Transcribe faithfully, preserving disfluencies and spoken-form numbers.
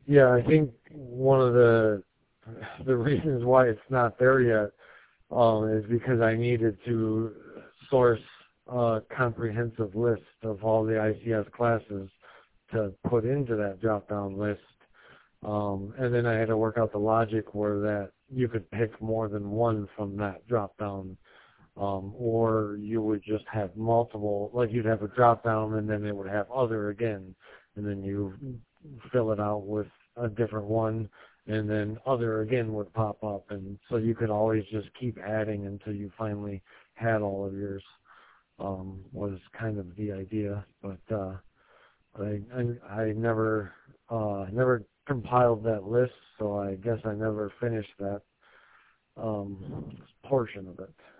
Yeah, I think one of the the reasons why it's not there yet um, is because I needed to source a comprehensive list of all the I C S classes to put into that drop-down list. Um, and then I had to work out the logic where that you could pick more than one from that drop-down, um, or you would just have multiple, like you'd have a drop-down and then it would have other again, and then you fill it out with a different one, and then other again would pop up, and so you could always just keep adding until you finally had all of yours. Um, was kind of the idea, but uh, I, I I never uh, never compiled that list, so I guess I never finished that um, portion of it.